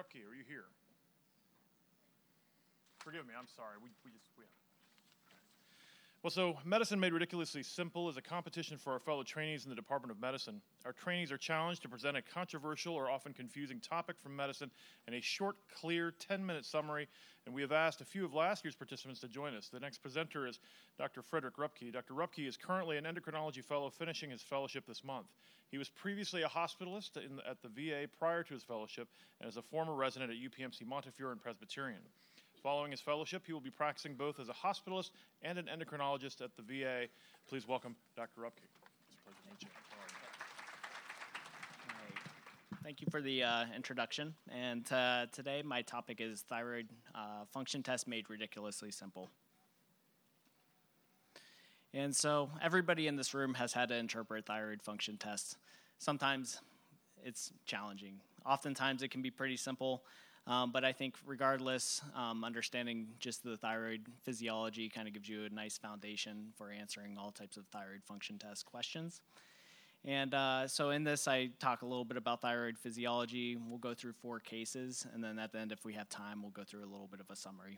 Rupke, are you here? Forgive me, I'm sorry. Well, so Medicine Made Ridiculously Simple is a competition for our fellow trainees in the Department of Medicine. Our trainees are challenged to present a controversial or often confusing topic from medicine in a short, clear, 10-minute summary, and we have asked a few of last year's participants to join us. The next presenter is Dr. Frederick Rupke. Dr. Rupke is currently an endocrinology fellow finishing his fellowship this month. He was previously a hospitalist at the VA prior to his fellowship and is a former resident at UPMC Montefiore and Presbyterian. Following his fellowship, he will be practicing both as a hospitalist and an endocrinologist at the VA. Please welcome Dr. Rupke. It's a pleasure to meet you. Thank you for the introduction. And today my topic is thyroid function test made ridiculously simple. And so everybody in this room has had to interpret thyroid function tests. Sometimes it's challenging. Oftentimes it can be pretty simple. But I think regardless, understanding just the thyroid physiology kind of gives you a nice foundation for answering all types of thyroid function test questions. And so in this, I talk a little bit about thyroid physiology. We'll go through 4 cases, and then at the end, if we have time, we'll go through a little bit of a summary.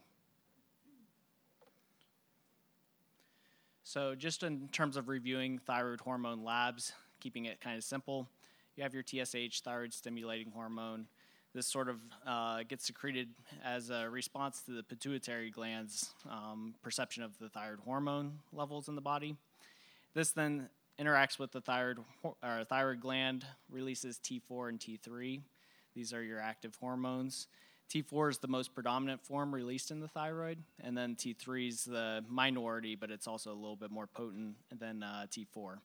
So just in terms of reviewing thyroid hormone labs, keeping it kind of simple, you have your TSH, thyroid stimulating hormone. This sort of gets secreted as a response to the pituitary gland's perception of the thyroid hormone levels in the body. This then interacts with the thyroid gland, releases T4 and T3. These are your active hormones. T4 is the most predominant form released in the thyroid, and then T3 is the minority, but it's also a little bit more potent than T4.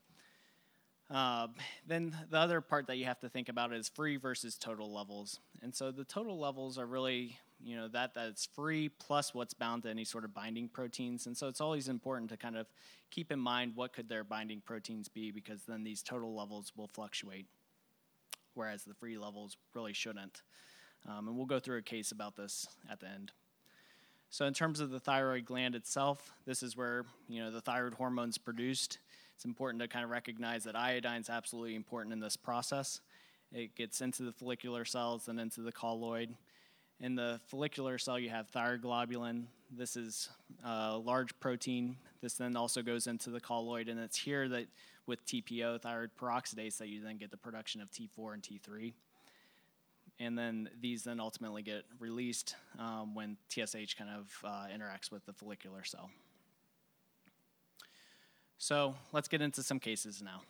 Then the other part that you have to think about is free versus total levels. And so the total levels are really, that's free plus what's bound to any sort of binding proteins. And so it's always important to kind of keep in mind what could their binding proteins be, because then these total levels will fluctuate, whereas the free levels really shouldn't. And we'll go through a case about this at the end. So in terms of the thyroid gland itself, this is where, the thyroid hormone's produced. It's important to kind of recognize that iodine is absolutely important in this process. It gets into the follicular cells and into the colloid. In the follicular cell, you have thyroglobulin. This is a large protein. This then also goes into the colloid, and it's here that with TPO, thyroid peroxidase, that you then get the production of T4 and T3. And then these then ultimately get released when TSH kind of interacts with the follicular cell. So let's get into some cases now.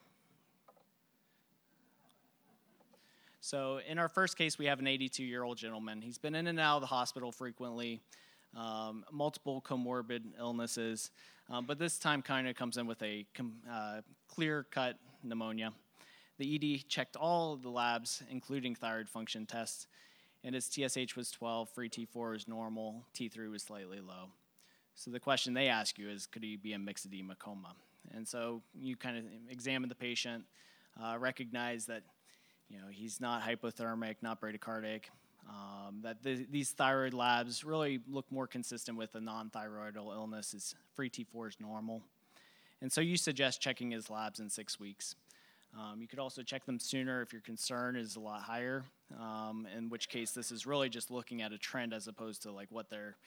So in our first case, we have an 82-year-old gentleman. He's been in and out of the hospital frequently, multiple comorbid illnesses, but this time kind of comes in with a clear-cut pneumonia. The ED checked all of the labs, including thyroid function tests, and his TSH was 12, free T4 was normal, T3 was slightly low. So the question they ask you is, could he be a mixed edema coma? And so you kind of examine the patient, recognize that he's not hypothermic, not bradycardic, that these thyroid labs really look more consistent with a non-thyroidal illness. His free T4 is normal. And so you suggest checking his labs in 6 weeks. You could also check them sooner if your concern is a lot higher, in which case this is really just looking at a trend as opposed to like what their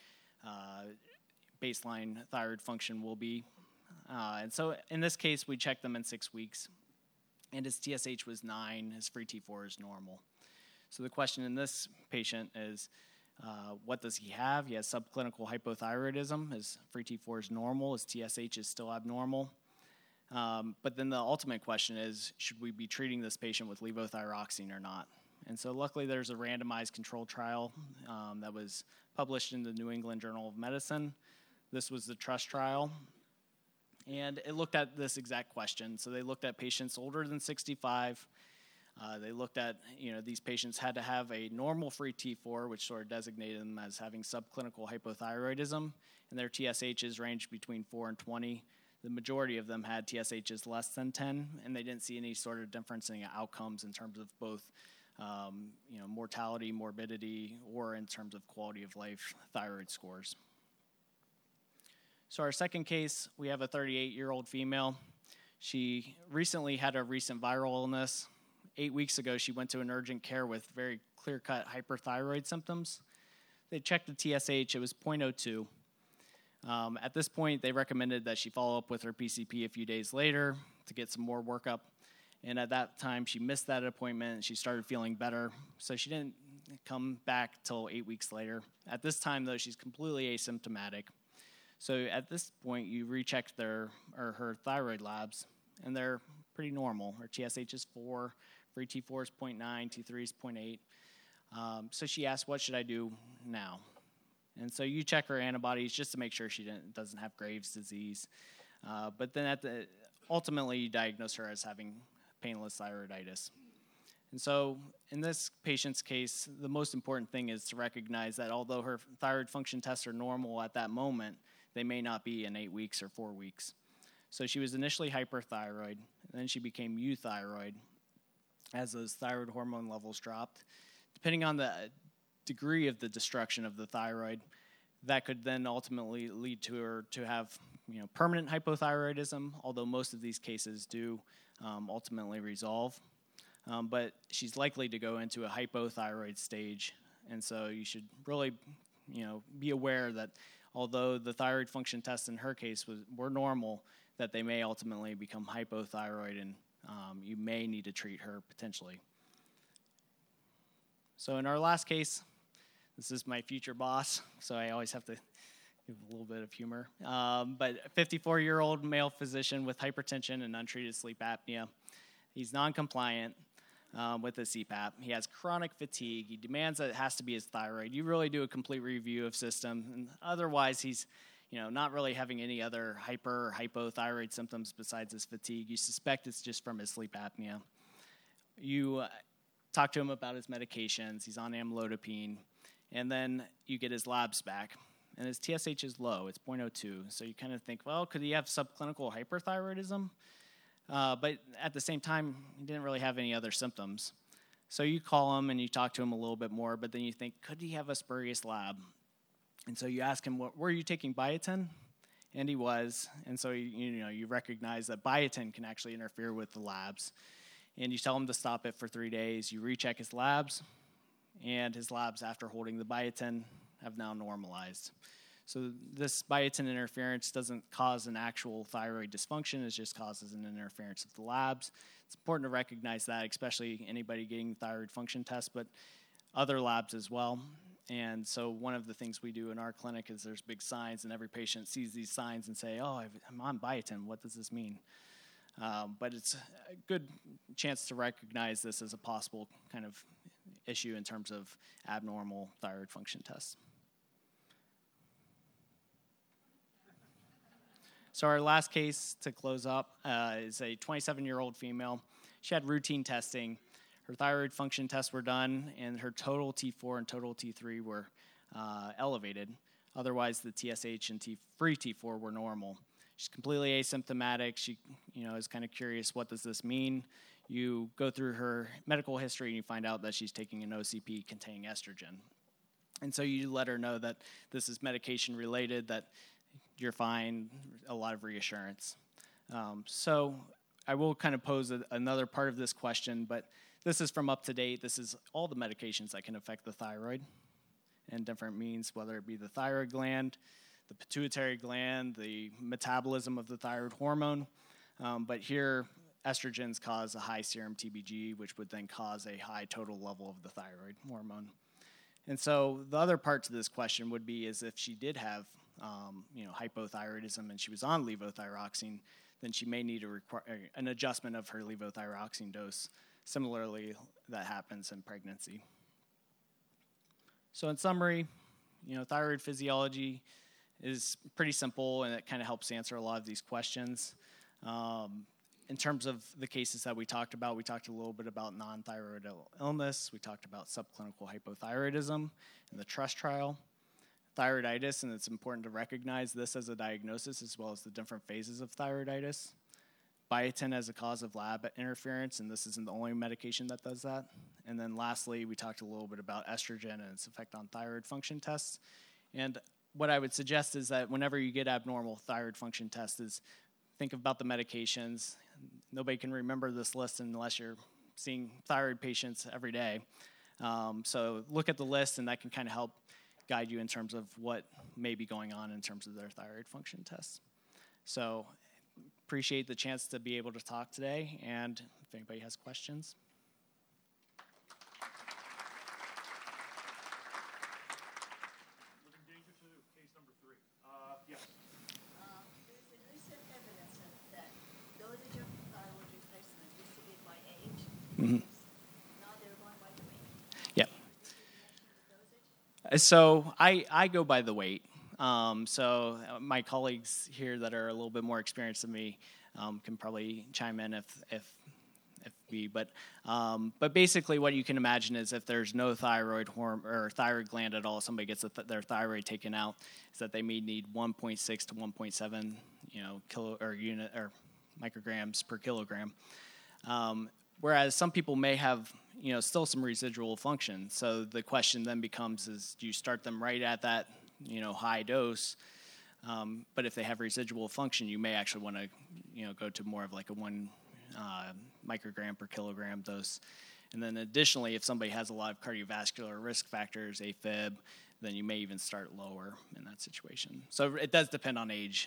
baseline thyroid function will be. And so in this case, we checked them in 6 weeks, and his TSH was 9, his free T4 is normal. So the question in this patient is, what does he have? He has subclinical hypothyroidism. His free T4 is normal. His TSH is still abnormal. But then the ultimate question is, should we be treating this patient with levothyroxine or not? And so luckily there's a randomized controlled trial that was published in the New England Journal of Medicine. This was the TRUST trial. And it looked at this exact question. So they looked at patients older than 65. They looked at, these patients had to have a normal free T4, which sort of designated them as having subclinical hypothyroidism, and their TSHs ranged between 4 and 20. The majority of them had TSHs less than 10, and they didn't see any sort of difference in outcomes in terms of both, mortality, morbidity, or in terms of quality of life thyroid scores. So our second case, we have a 38-year-old female. She recently had a recent viral illness, 8 weeks ago, she went to an urgent care with very clear-cut hyperthyroid symptoms. They checked the TSH. It was 0.02. At this point, they recommended that she follow up with her PCP a few days later to get some more workup. And at that time, she missed that appointment, and she started feeling better. So she didn't come back till 8 weeks later. At this time, though, she's completely asymptomatic. So at this point, you recheck her thyroid labs, and they're pretty normal. Her TSH is 4, free T4 is 0.9, T3 is 0.8. So she asked, what should I do now? And so you check her antibodies just to make sure she doesn't have Graves' disease. But then ultimately, you diagnose her as having painless thyroiditis. And so in this patient's case, the most important thing is to recognize that although her thyroid function tests are normal at that moment, they may not be in 8 weeks or 4 weeks. So she was initially hyperthyroid, and then she became euthyroid as those thyroid hormone levels dropped. Depending on the degree of the destruction of the thyroid, that could then ultimately lead to her to have permanent hypothyroidism, although most of these cases do ultimately resolve. But she's likely to go into a hypothyroid stage, and so you should really be aware that although the thyroid function tests in her case were normal, that they may ultimately become hypothyroid, and you may need to treat her potentially. So in our last case, this is my future boss, so I always have to give a little bit of humor. But a 54-year-old male physician with hypertension and untreated sleep apnea. He's non-compliant with the CPAP. He has chronic fatigue. He demands that it has to be his thyroid. You really do a complete review of system, and otherwise he's not really having any other hyper or hypothyroid symptoms besides his fatigue. You suspect it's just from his sleep apnea. You talk to him about his medications. He's on amlodipine, and then you get his labs back, and his TSH is low. It's 0.02. So you kind of think, well, could he have subclinical hyperthyroidism? But at the same time, he didn't really have any other symptoms. So you call him and you talk to him a little bit more, but then you think, could he have a spurious lab? And so you ask him, were you taking biotin? And he was. And so you recognize that biotin can actually interfere with the labs. And you tell him to stop it for 3 days. You recheck his labs, and his labs after holding the biotin have now normalized. So this biotin interference doesn't cause an actual thyroid dysfunction. It just causes an interference of the labs. It's important to recognize that, especially anybody getting thyroid function tests, but other labs as well. And so one of the things we do in our clinic is there's big signs, and every patient sees these signs and say, oh, I'm on biotin. What does this mean? But it's a good chance to recognize this as a possible kind of issue in terms of abnormal thyroid function tests. So our last case to close up is a 27-year-old female. She had routine testing. Her thyroid function tests were done, and her total T4 and total T3 were elevated. Otherwise, the TSH and free T4 were normal. She's completely asymptomatic. She, is kind of curious, what does this mean? You go through her medical history, and you find out that she's taking an OCP containing estrogen. And so you let her know that this is medication related, that you're fine, a lot of reassurance. So I will kind of pose another part of this question, but this is from up to date. This is all the medications that can affect the thyroid and different means, whether it be the thyroid gland, the pituitary gland, the metabolism of the thyroid hormone. But here, estrogens cause a high serum TBG, which would then cause a high total level of the thyroid hormone. And so the other part to this question would be is if she did have hypothyroidism and she was on levothyroxine, then she may need to require an adjustment of her levothyroxine dose. Similarly, that happens in pregnancy. So in summary, thyroid physiology is pretty simple, and it kind of helps answer a lot of these questions. In terms of the cases that we talked about a little bit about non-thyroid illness. We talked about subclinical hypothyroidism in the TRUST trial. Thyroiditis, and it's important to recognize this as a diagnosis as well as the different phases of thyroiditis. Biotin as a cause of lab interference, and this isn't the only medication that does that. And then lastly, we talked a little bit about estrogen and its effect on thyroid function tests. And what I would suggest is that whenever you get abnormal thyroid function tests is think about the medications. Nobody can remember this list unless you're seeing thyroid patients every day. So look at the list, and that can kind of help guide you in terms of what may be going on in terms of their thyroid function tests. So appreciate the chance to be able to talk today, and if anybody has questions. Living danger to case number 3. Yes. There's a recent evidence that dosage of thyroid replacement used to be by age. Mm-hmm. Now they're going by the weight. Yeah. Did you mention the dosage? So I go by the weight. So my colleagues here that are a little bit more experienced than me can probably chime in if be. But basically, what you can imagine is if there's no thyroid hormone or thyroid gland at all, somebody gets their thyroid taken out, is that they may need 1.6 to 1.7 kilo or unit or micrograms per kilogram. Whereas some people may have still some residual function. So the question then becomes: is do you start them right at that high dose? But if they have residual function, you may actually want to go to more of like a 1 microgram per kilogram dose. And then additionally, if somebody has a lot of cardiovascular risk factors, AFib, then you may even start lower in that situation. So it does depend on age.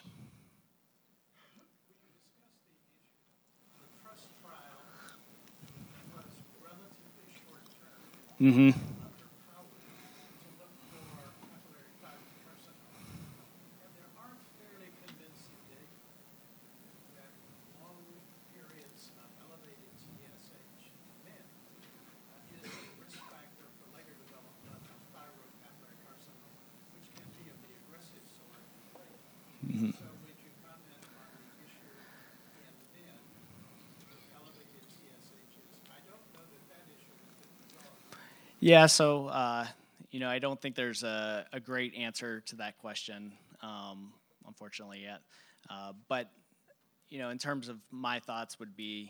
The TRUST trial was relatively short term. Mm-hmm. Underpowered to look for papillary thyroid carcinoma. And there aren't fairly convincing data that long periods of elevated TSH in men is a risk factor for later development of thyroid papillary carcinoma, which can be of the aggressive sort. Mm-hmm. So would you comment on the issue in men with elevated TSHs? I don't know that issue has been resolved. Yeah, so I don't think there's a great answer to that question, unfortunately, yet. But in terms of my thoughts would be,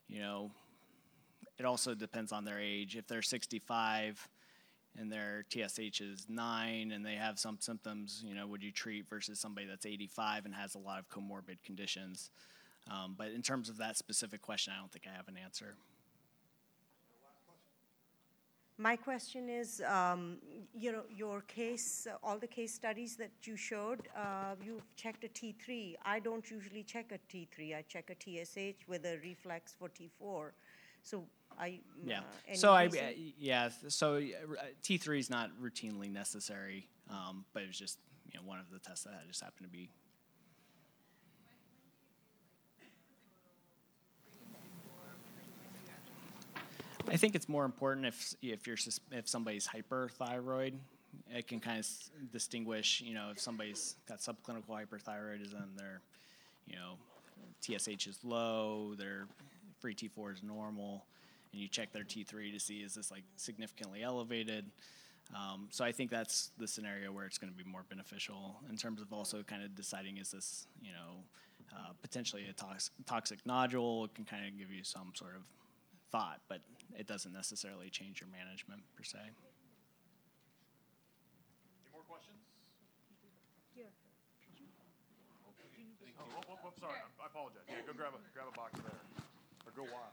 it also depends on their age. If they're 65 and their TSH is 9 and they have some symptoms, would you treat versus somebody that's 85 and has a lot of comorbid conditions? But in terms of that specific question, I don't think I have an answer. My question is, your case, all the case studies that you showed, you've checked a T3. I don't usually check a T3. I check a TSH with a reflex for T4. So So T3 is not routinely necessary, but it was just one of the tests that just happened to be. I think it's more important if somebody's hyperthyroid, it can kind of distinguish, if somebody's got subclinical hyperthyroidism, their, TSH is low, their free T4 is normal, and you check their T3 to see is this like significantly elevated. So I think that's the scenario where it's going to be more beneficial in terms of also kind of deciding is this, potentially a toxic nodule. It can kind of give you some sort of thought, but it doesn't necessarily change your management per se. Any more questions? Yeah. Sorry, I apologize. Yeah, go grab a box there, or go wild.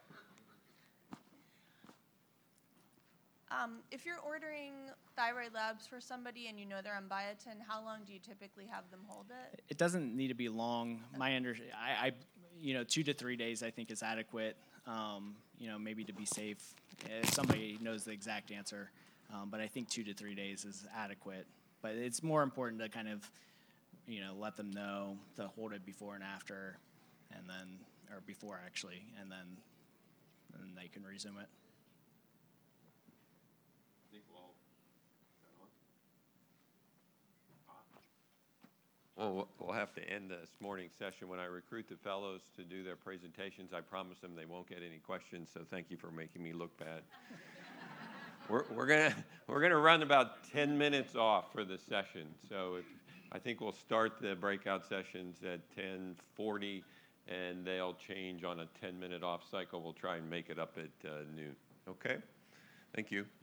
If you're ordering thyroid labs for somebody and they're on biotin, how long do you typically have them hold it? It doesn't need to be long. My 2 to 3 days I think is adequate. Maybe to be safe, if somebody knows the exact answer. But I think 2 to 3 days is adequate. But it's more important to kind of, let them know to hold it before and after, and then, or before actually, and then they can resume it. Well, we'll have to end this morning's session. When I recruit the fellows to do their presentations, I promise them they won't get any questions, so thank you for making me look bad. We're gonna run about 10 minutes off for the session, so I think we'll start the breakout sessions at 10:40, and they'll change on a 10-minute off cycle. We'll try and make it up at noon. Okay? Thank you.